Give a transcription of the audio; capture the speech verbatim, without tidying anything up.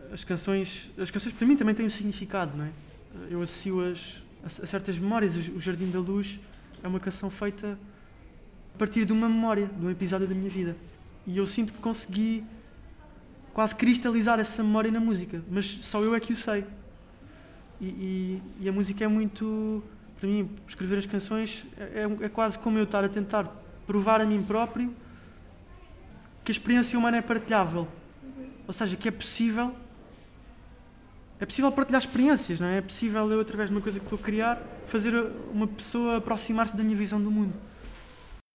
as canções, as canções para mim também têm um significado, não é? Eu associo-as a certas memórias. O Jardim da Luz é uma canção feita a partir de uma memória, de um episódio da minha vida. E eu sinto que consegui quase cristalizar essa memória na música, mas só eu é que o sei. E, e, e a música é muito, para mim, escrever as canções é, é, é quase como eu estar a tentar provar a mim próprio que a experiência humana é partilhável. Ou seja, que é possível, é possível partilhar experiências, não é? É possível eu, através de uma coisa que estou a criar, fazer uma pessoa aproximar-se da minha visão do mundo.